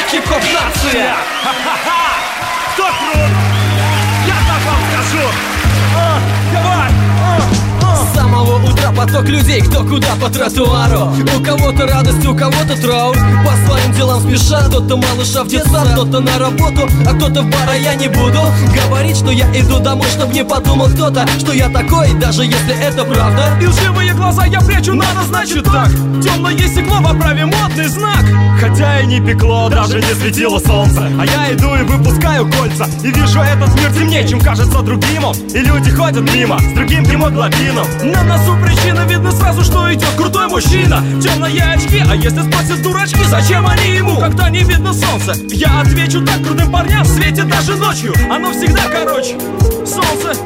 хип-хоп нация. Кто крут? Я так вам скажу. Давай. С самого утра поток людей, кто куда по тротуару. У кого-то радость, у кого-то траур. По своим делам спешат, кто-то малыша в детсад, кто-то на работу, а кто-то в бар, а я не буду говорить, что я иду домой, чтоб не подумал кто-то, что я такой, даже если это правда. И лживые глаза я прячу, надо, значит так. Темное стекло в оправе модный знак. Хотя и не пекло, даже не светило солнце, а я иду и выпускаю кольца. И вижу этот мир темнее, чем кажется другим он. И люди ходят мимо с другим гемоглобином. На носу причина, видно сразу, что идет крутой мужчина. Темные очки, а если спросят дурачки, зачем они ему, когда не видно солнца? Я отвечу так: крутым парням светит даже ночью, оно всегда короче. Солнце,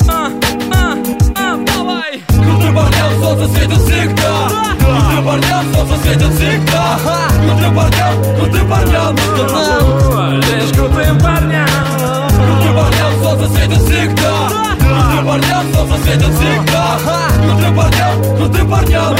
давай. Крутым парням солнце светит всегда. Крутым парням солнце светит всегда. Крутым парням, лишь крутым парням. крутым парням солнце светит всегда. Крутым парням солнце светит всегда. Крутым парням,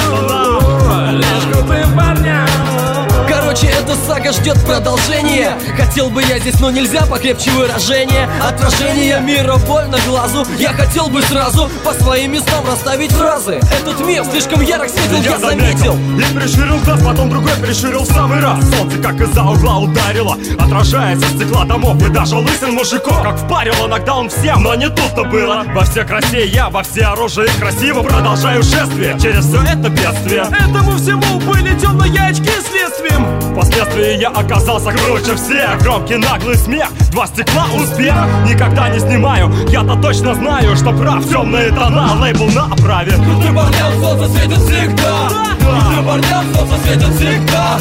Лишь крутым парням. Короче, эта сага ждет продолжения. Хотел бы я здесь, но нельзя, покрепче выражение. Отражение мира больно глазу. Я хотел бы сразу по своим местам расставить фразы. Этот мир слишком ярок светил, я заметил. И прищурил глаз, потом другой прищурил в самый раз. Солнце как из-за угла ударило, отражается с стекла домов и даже лысин мужиков. Как впарило нокдаун всем, но не тут-то было. Во все красе я, во все оружие красиво продолжаю шествие через все это бедствие. Этому всему были темные очки следствием. Впоследствии я оказался круче всех. Громкий наглый смех, два стекла успех. Никогда не снимаю, я-то точно знаю, что прав. Темные тона, лейбл на оправе. Крутым парням солнце светит всегда. Крутым парням солнце светит всегда.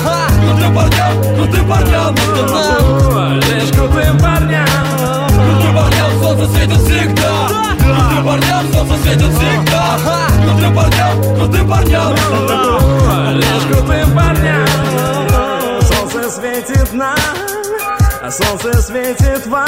Крутым парням, Лишь крутым парням. крутым парням солнце светит всегда. Крутым парням солнце светит всегда. Крутым парням, Лишь крутым парням. Солнце светит нам, а солнце светит вам,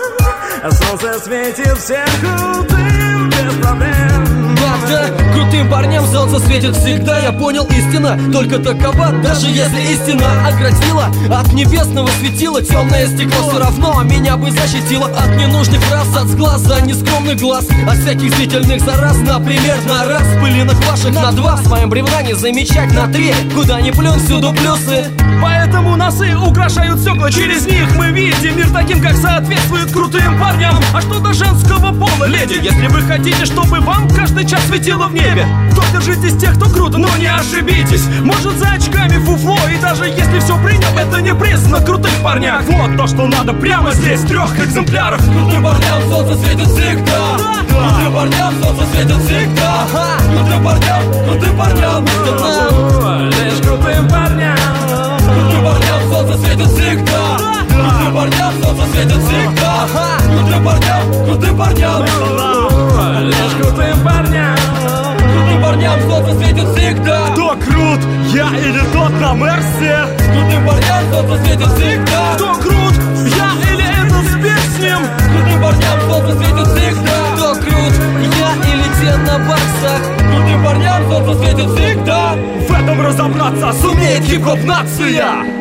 а солнце светит всем крутым без проблем. да, крутым парням солнце светит всегда. Я понял, истина только такова. Даже если истина оградила от небесного светила, темное стекло все равно меня бы защитило от ненужных фраз, от сглаза, нескромных глаз, от всяких зрительных зараз. Например, на раз, пылинок ваших на два. В своем бревна не замечать на три. Куда ни плюнь, всюду плюсы. Поэтому носы украшают стекла, через них мы видим мир таким, как соответствует крутым парням. А что до женского пола, леди? Если вы хотите, чтобы вам каждый час светило в небе, то держитесь тех, кто круто, но не ошибитесь. Может, за очками фуфло, и даже если все принял, это не признак крутых парнях. Вот то, что надо прямо здесь, в 3 экземплярах. Крутым парням солнце светит всегда. Крутым парням солнце светит всегда. Крутым парням, Лишь крутым парням. крутым парням солнце светит всегда. Крутым парням солнце светит всегда. Крутым парням, Лишь крутым парням. крутым парням солнце светит всегда. Кто крут, я или тот на Мерсе? Крутым парням солнце светит всегда. Кто крут, я или этот с песнем? Крутым парням солнце светит всегда. Кто крут, я или те на баксах? Крутым парням солнце светит всегда. В этом разобраться сумеет хип-хоп нация.